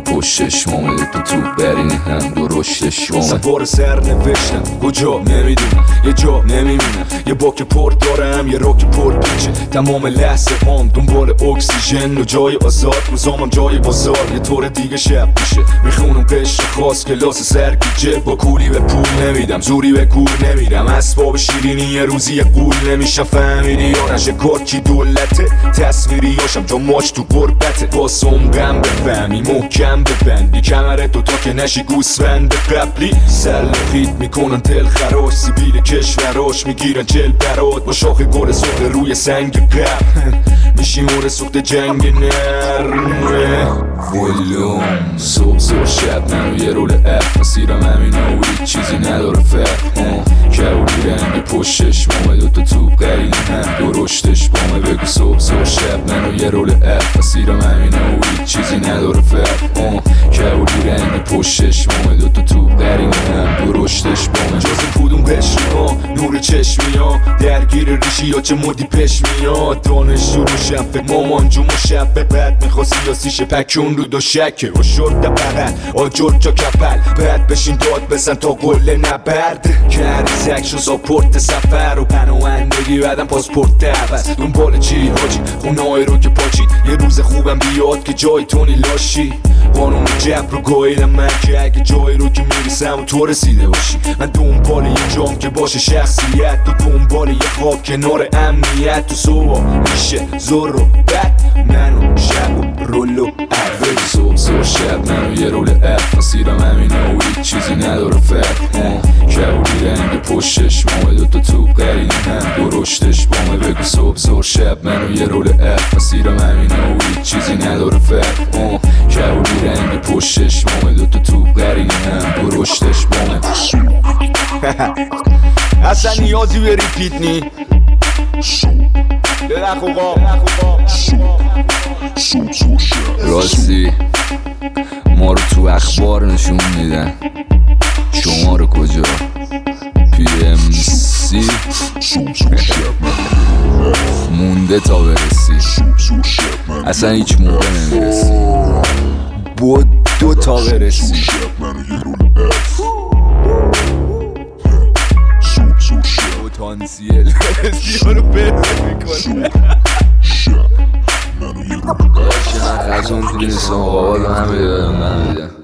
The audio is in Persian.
پشتش مامده تو توپ برین هم درشتش مامده. سوار سر نوشتم کجا نمیدونم، یه جا نمیبینم، یه باک پرت دارم یه راک پر پیچه. تمام لحظه هم دنبال اکسیژن و جای آزاد، روزامم جای بازار یه طور دیگه شب میشه. میخونم قشر خاص کلاس سرگیجه، با کولی به پول نمیدم زوری به کور نمیرم. اسباب شیرینی یه روزی یه قول نمیشم، فهمیدی یا نشه کارکی دولته. تصویری هاشم جا ماش تو قربته، باسم غم بفهمی محکم ببندی کمرتو تا که نشی گوسفند قبلی. سلخیت میکنن دل خراش، سیبیل کشوراش میگیرن جل برات با شاخ گل سخت روی سنگ قبل. میشی مور سخت جنگ نرمه ولوم صبح زور شب منو یه رول اف مسیرم همینه و هیچ چیزی نداره فرق. کبولی رنگ پشتش مامه دوتا توپ قرینه هم درشتش بامه. بگو صبح زور شب منو یه رول اف مسیرم همینه و هیچ چیزی نداره فرق. کبولی رنگ پشتش مامه دوتا توپ قرینه هم درشتش بامه. جز کدوم قشری ها نور چشمی ها درگیر ریشی ها چه مدی پش میاد. دانش رو شب مامان جو مشبه بعد میخواستی یا سیشه پکون رو دو شکه و شرد بغل آجر جا کپل. بعد بشین داد بزن تا قله نبرد کردی زکشو ساپورت سفر و پناهندگی بعدم پاسپورت عوض. دنبال چی حاجی خونه‌های رو که پاچید، یه روز خوبم بیاد که جای تونی لاشی. قانون جبر رو گاییدم من که اگه جایی رو که میرسم و تو رسیده باشی. من دنبال یه جام که باشه شخصیت، تو دنبال یه خواب کنار امنیت. تو صبح میشه زور و بد منو شب و رول و عوض. صبح زور شب منو یه رول اف مسیرم همینه و هیچ چیزی نداره فرق. کبولی رنگ پشتش مامه دوتا توپ قرینه هم درشتش بامه. بگو صبح زور شب منو یه رول اف مسیرم همینه و هیچ چیزی نداره فرق. کبولی رنگ پشتش مامه دوتا توپ قرینه هم درشتش بامه. اصلا نیازی به ریپیت نی خوبا. راستی ما رو تو اخبار نشون میدن، شما رو کجا؟ PMC مونده تا برسی، اصلا هیچ موقع نمیرسی. بود دو تا برسی. پتانسیل برسی رو بهتر میکنه. من خزون تو نیستم آقا رو همه دادم